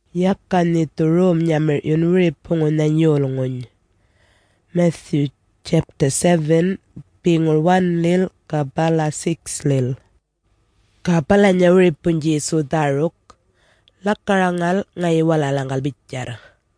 Yakkanito Rome nyamir yunuri pungo na nyolngon. Matthew chapter 7 pingol 1 lil kabala 6 lil. Kabala nyawri pun Jesu daruk lakarangal ngay walalangal bicara.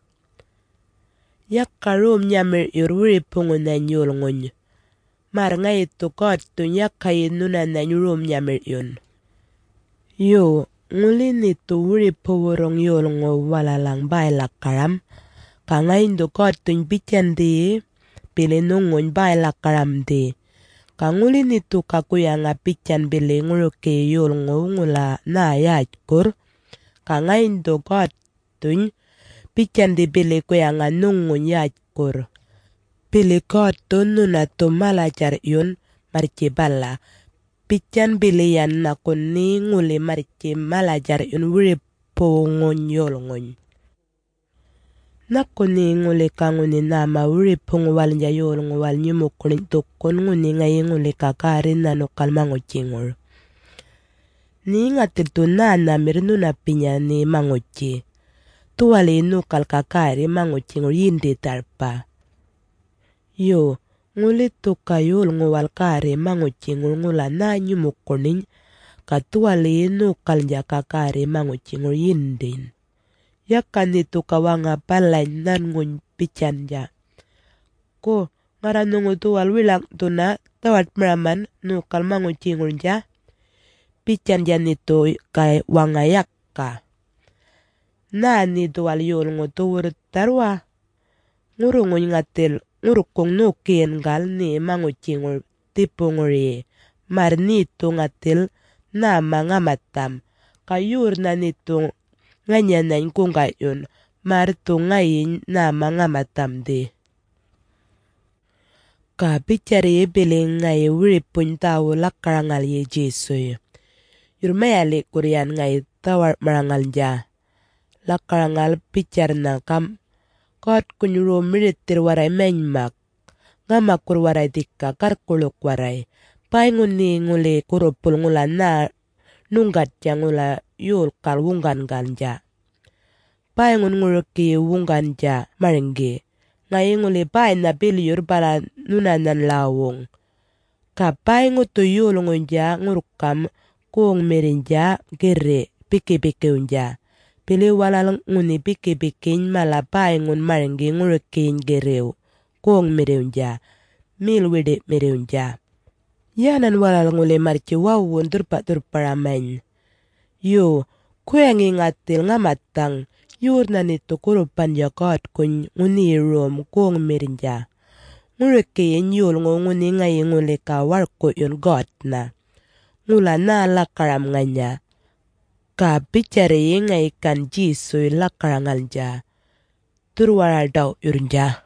Yakka Rome nyamir yunuri pungo na nyolngon. Mar ngay to God to yakka yinuna na Rome nyamir yun. Yo nguli nito wuri poworong yolngo walalang bay lakaram. Ka ngayon do God tuñ bityan di pili nungon bay lakaram di. Ka nguli nito kakuya nga bityan bili nguruke yolngo ngula na yajkur. Ka ngayon do God tuñ bityan di bili kuya nga nungon yajkur. Bili God tuñ nuna to malajar yun marci bala. Bityan bilian na kunni nguli marci malajar yun wuri pongon yolngon. Na kunni nguli ka nguni nama wuri pongo wal nja yolngo wal nyumukurin tukun nguni ngayi nguli kakarin na nukal mango cingol. Ni ngatil tu na mirnu na pinya ni mango ci. Tuwali nukal kakari mango cingol yindi tarpa. Yo. Nguli tuka yolngo wal kare mango cingol ngula na nyumukunin katuwali nukal nja kakare mango cingol yindin. Yakkan ni tuka wanga balay nan ngun pican nja. Ko ngara nungu tuwal wilang tuna tawat meraman nukal mango cingol nja. Pican nja ni tu kay wanga yakka. Na ni tuwal yolngo tuwur tarwa. Ngurungun ngatil. Ngurukong nukian gal ni mango cingol tipunguri. Mar nito ngatil na mga matam. Kayur na nito nganyanan kung gayon. Mar to ngayin na mga matam di. Ka bichari biling ngay wiripun tao lakarangal ye Jesu. Yurmayali kurian ngay tawar marangal ja. Lakarangal bichar na kam. Kot kunyuro miritir waray menmak. Ngamakur waray dikka karkuluk waray. Paingun ni nguli kurupul ngula na nunggat ja ngula yul kal wungan ganja. Paingun nguruki wungan ja maringgi. Ngay nguli pain na bilyur bala nunanan lawong. Ka paingu tu yul ngunja ngurukam kung mirinja gere piki-piki unja. Pili walal nguni piki-pikin malapay ngun maringgi ngurukin gereu. Kung mireunja. Milwede mireunja. Yanan walal nguli marci wawun durpa-durparamain. Yo, kuyangi ngatil ngamatang. Yurna nito kurupan jakot kun nguni rom kung mirinja. Ngurukin yul nguni ngayi nguli kawarko yun got na. Ngula na lakaram nganya. Ka bichari ngay kan Jesu lakarangal ja. Turwara daw yurnja.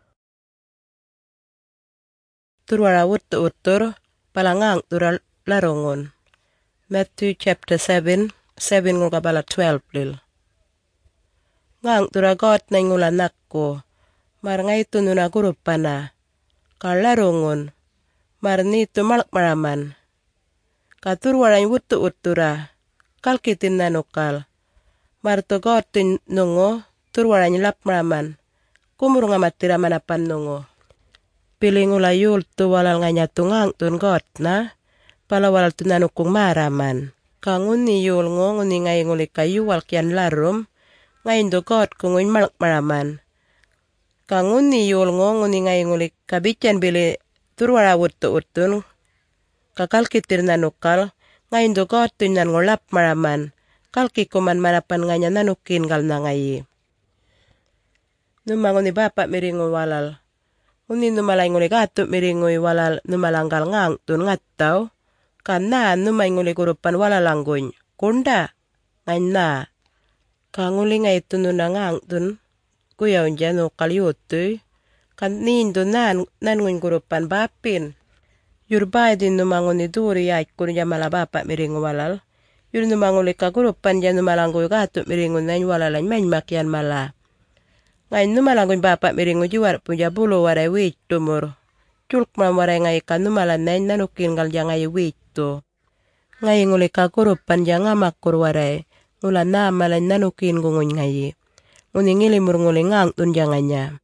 Turwara utur palangang tural larongon. Matthew chapter 7 ngul kabala 12 lil. Ngang turagot na ngula nakko. Mar ngay tununa kurupana. Ka larongon. Mar nito malak maraman. Ka turwara utura. Kalkitin na nukal. Marto gotin nungo, turwara nilap meraman. Kumur nga matira manapan nungo. Pilingula yul tu walal nga nyatungang tun got na, pala walal tu nanukung maraman. Kanguni yul ngo nguni ngay nguli kayu wal kian larum, ngayon do got kungun malak meraman. Kanguni yul ngo nguni ngay nguli kabityan bili turwara utun, kakalkitir na nukal, ngayon do got tu nan ngulap maraman. Kalki kuman manapan nga nanukin gal na ngayi. Numangon ni bapa miringo walal. Uni numalay nguli gato miringo walal numalanggal ngang tun ngataw. Kana numay nguli kurupan walalanggoy. Kunda. Ngayon na. Kanguli nga ito nuna ngang tun. Kuyaw dyan no kalyutoy. Kanindo nangun kurupan bapin. Yurbay din numangon ni duri ay kunya malabapa miringo walal. Yun numanguli ka kurupan dyan numalanggoy gato miringo na walalan may makyan mala. Ngayon numalanggoy bapa miringo juwar punya bulo waray wit tumur. Chulk man waray ngay ka numalan na nanukin gal dyan ngay wit to. Ngayon nguli ka kurupan dyan nga makur waray. Ngula na malan nanukin gungon ngay. nguni ngilimur nguli ngang tun janganya.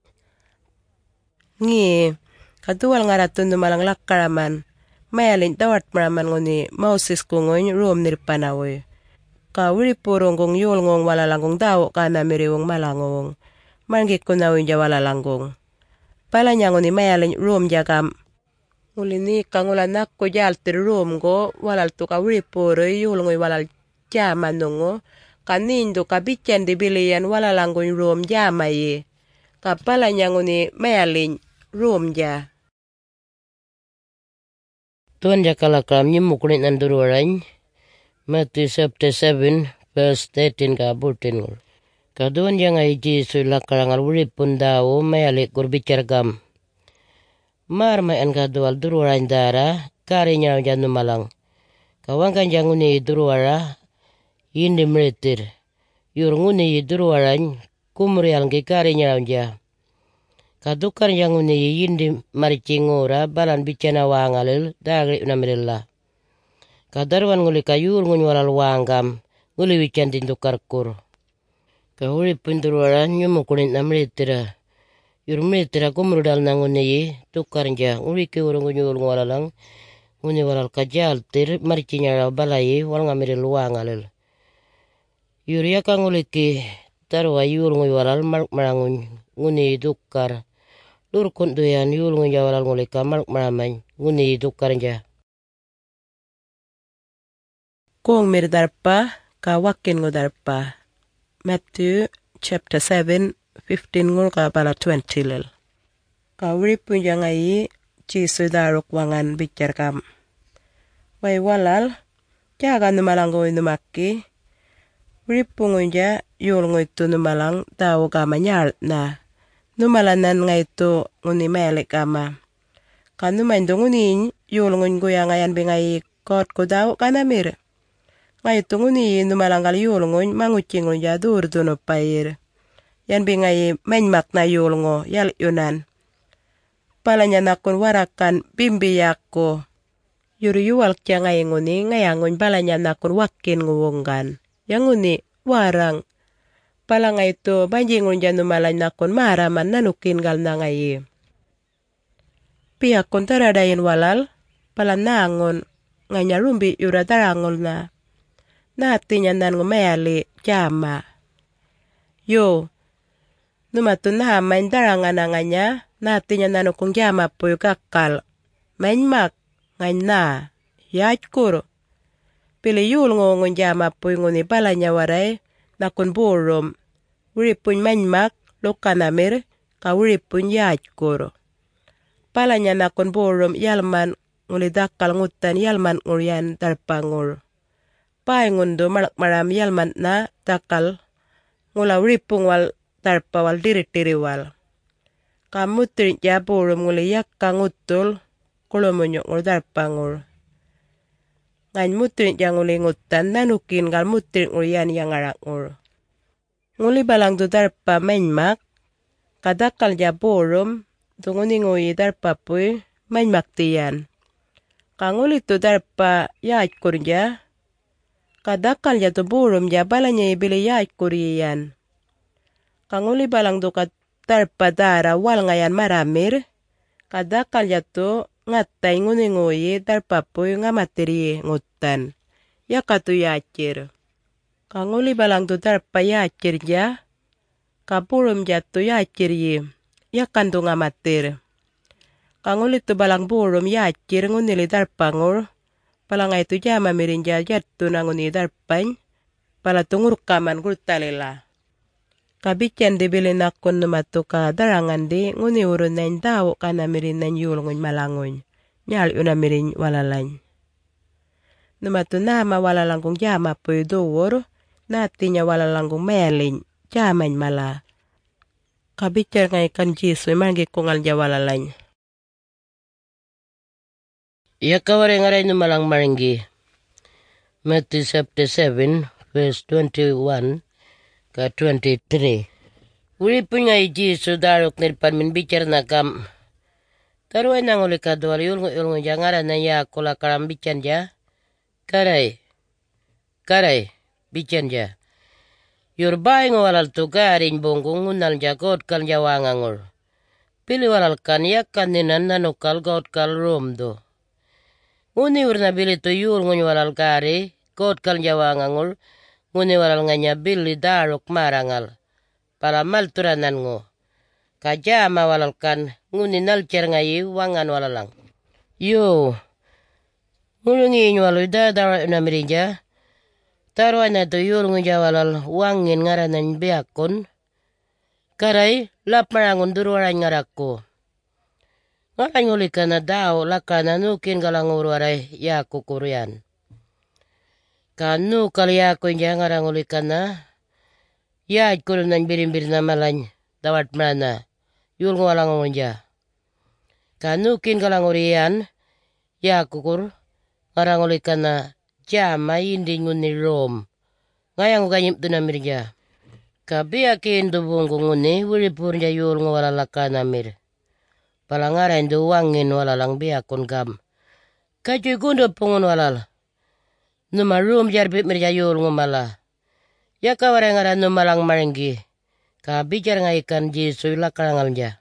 Ngi katual ngaratun malang lakkaraman mayalin tawat maraman nguni Moses kungoy rom nirpanawoy. Ka wiripurong yulngong walalangong daw kana miriwong malangong. Manggik kunawin ja walalangong. Palanya nguni mayalin rom jakam. Nguli ni kangulanak ko jaltir rom go walal tu ka wiripuro yulngoy walal jamanungo. Kanindu kabichan dibilian walalangong rom jamaye. Kapalanya nguni mayalin rom ja. Tuan jakalakam nyimukulit nanduruarain. Matthew chapter 7 verse 13 ka 14. Kaduan jangai Jesu lakarangal uripun dawo mayalik kurbicargam. Mar mayan kadual duruarain dara karinya janu malang. Kawangkan janguni duruara yindi meritir. Yurnguni duruarain kumrial ngi karinya ja. Kadukar janguni yindi maricingora balan bicana wangalil dagri unamirilla. Kadarwan nguli kayur ngun walal wanggam nguli wican dindukar kur. Kahuri punduruara nyumukulit na meritira. Yur meritira kumrudal na nguni tukar nja nguli kiwur ngunyul ngwalalang nguni walal kajaltir maricinya balai wal ngamiril wangalil. Yur yaka nguli ki tarwa yur ngui walal marangun nguni tukar. Lur kunduyan yul ngun jawalal nguli kamal maramay nguni tukar nja. Kong mirdarpa ka wakin ngudarpa. Matthew chapter 7 15 ngul ka bala 20 lel. Ka wiripun jangai Jesu daruk wangan bicar kam. Wai walal jaga numalanggoy numaki. Wiripun ngunja yul nguitu numalang tau kama nyal na. Numalanan nga ito nguni melik ama. Kanumain do nguni yul ngun guyangayan bingay kot ko daw kanamir. Nga ito nguni numalanggal yul ngun mangucing ngun jadur duno payir. Yan bingay menmak na yul ngo yal yunan. Palanya nakun warakan bimbiyak ko. Yuri yuwal kya ngay nguni ngayangun palanya nakun wakin nguwonggan. Yang nguni warang. Pala nga ito, banjingon dyan numalay na kon maharaman nanukin gal na ngayi. Piyak kon taradayin walal, pala naangon, nga niya rumbi yura darangol na. Nati niya nan ngumayali, jama. Yo, numatun na hamain darangan na nga niya, nati niya nanukong jama po yung kakal. Mainmak, ngay na, yaj kuro. Pili yul ngongon jama po yung nguni pala niya waray, nakon burom. Wiripun mainmak lokanamir ka wiripun yajkur. Palanya nakon borom yalman nguli dakal ngutan yalman ngurian darpangur. Paingundo malak maram yalman na dakal ngula wiripun wal darpa wal diri wal. Kamutin ya borom nguli yakka ngutul kolomunyok ngur darpangur. Ngain mutin ya nguli ngutan nanukin gal mutin ngurian yang ngarangur. Nguli balang do darpa mainmak, kadakal ja borom, tunguni ngui darpa puy, mainmak tiyan. Kanguli to darpa yaaj kurja, kadakal ja to borom ja balanya ibili yaaj kuriyan. Kanguli balang do darpa dara wal ngayan maramir, kadakal ja to ngatay nguni darpa puy ngamatiri ngutan. Yakatu yaajir. Kanguli balang tu darpa yaajir ja, kapurum jatu yaajir yi, yakandu ngamatir. Kanguli tu balang burum yaajir ngunili darpa ngur, palangay tu jama mirin ja jatu na nguni darpany, pala tungur kaman gultalila. Kabicyan di bilin akon numatu ka darangan di nguni urun na daw ka na mirin na yulngon malangon, nyal yun na mirin walalany. Numatu na mawalalang kong jama po yuduwor, nati niya walalangong mayalin, jaman mala. Kabicar ngay kan Jesu, mangi kungal niya walalany. Iya kawari ngaray numalang maringgi. Matthew chapter 7 verse 21 ka 23. Uripun ngay Jesu darok nirpan min bicar na kam. Taruay nang uli kadwal yulngo jangaran na ya kula karam bican ja. Karay. Bican ja. Yurbay ngo walal tugarin bongkong ngunal jagot kal jawangangol. Pili walal kan yakkan ninan nanukal got kal romdo. Nguni urna bili to yul ngun walal kari got kal jawangangol. Nguni walal nganya bili daruk marangal. Pala malturanan ngo. Kajama walal kan nguni nalcer ngayi wangan walalang. Yo. Ngulungi walu dadara na mirinja. Taruan na to yul ngunja walal wangin ngaranan biakon. Karay lap marangun duruaran ngarakko. Ngaran nguli ka na daw lakana nukin galangur waray ya kukurian. Kanu kaliyako niya ngarang uli ka na. Yaad ko nan birin-birin na malany dawat mana. Yul ngo walang niya. Kanukin galangurian ya kukur ngarang uli ka na. Jama hindi ngun ni Rom. Ngayang ganyip doon na mirja. Kabiyakin dubong kunguni wulipur niya yul ngo walalaka na mir. Palangaran duwangin walalang biyakon gam. Kajoy gundo pungun walal. Numa room jarbit mirja yul ngo mala. Yaka warangara numalang maringgi. Kabijar nga ikan jisoy lakarangal niya.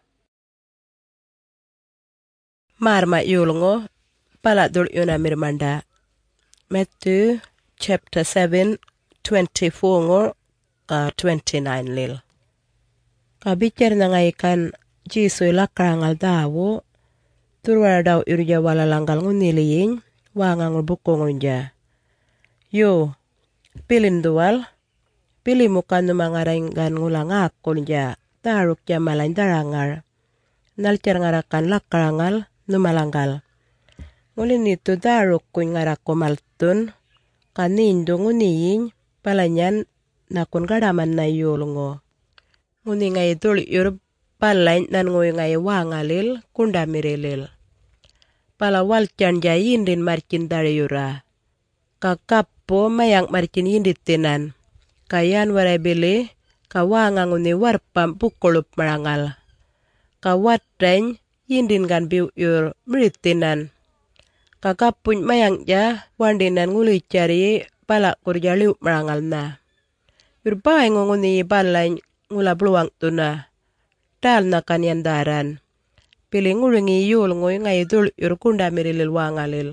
Marma yul ngo paladul yun amir manda. Matthew chapter 7, 24 ngo 29 lil. Kabijar na nga ikan jisoy lakarangal dawo. Turwara daw irja walalanggal nguniliyin. Wangang bukong niya. Yo, pilin duwal. Pili mo ka numangaringgan ngulang akol niya. Taruk niya malain darangar. Nalcer ngarakan lakarangal numalanggal. Ngulin nito daruk kuy ngarako maltun. Kanindo nguniyin. Palanyan nakun garaman na yulungo. Nguni ngay dul yur palain nan nguy ngay wangalil kundamirilil. Palawal chan jayin din markin dari yura. Kakapo mayang markin yinditinan. Kayan waray bili, kawangang uni warpam pukulup marangal. Kawatren, yindin gan biuyur meritinan. Kakapuny mayang ja, wandinan nguli cari palak kurjaliw marangal na. Yurbay nguni balay ngula bluwang tuna. Dal na kanyandaran. Pili ngulingi yul ngoy ngay dul yur kunda mirilil wangalil.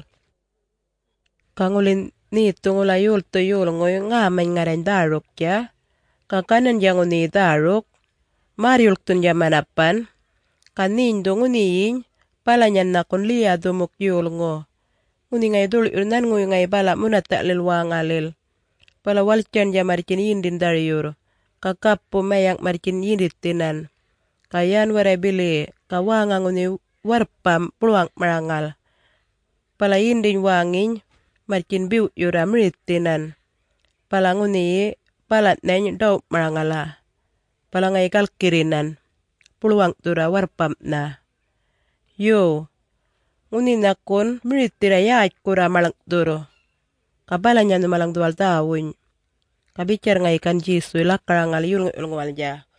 Kangulin nito ngula yul to yul ngoy ngaman ngaren daruk ya. Kakanan yang nguni daruk. Mariul tun ya manapan. Kanindo nguniyin. Palanyan na kun liya dumuk yul ngo. Nguni ngay dul yur nan ngoy ngay balak munatak lil wangalil. Palawalcan ya maricin yindin dari yur. Kakapo mayak maricin yinditinan. Kayan waray bili. Kawangang nguni warpam peluang marangal. Palayindin wangin. Marcin biu yura meritinan. Palanguni palat nany daw marangala. Palangay kalkirinan. Peluang tura warpam na. Yo. Nguni nakun meritira yaad kura malang duro. Kabalanya numalang dual tawun. Kabicar ngay kan jisu lakarangal yulngal ja.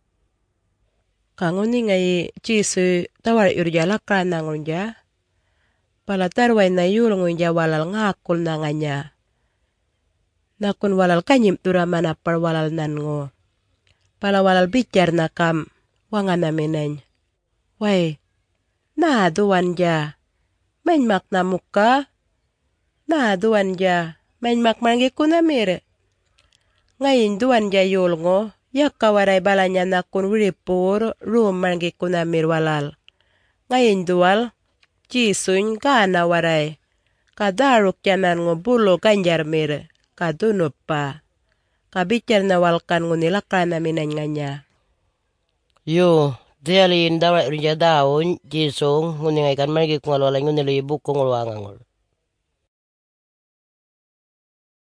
Kanguni ngay jisu tawar yurja lakaranangun ja. Palatarway na yulngun ja walal ngakul na nga niya. Nakun walal kanyim tura manapar walal nango. Pala walal bicar na kam wangan naminany. Way, naduan ja. Mainmak na muka. Naduan ja. Mainmak mangi kunamire. Ngayon duan ja yulngo. Yaka waray balanya nakun wiripur room mangi kunamir walal. Ngayon dual. Jisuny kana waray. Kadaruk janan ngo bulo ganjar mir. Kadunop pa. Kabicar na walkan ngunilakran na minanya. Yo, dialin dawa rinja daon, jisong, nguningay kan margi kung alwalay ngunilibuk kung alwangangol.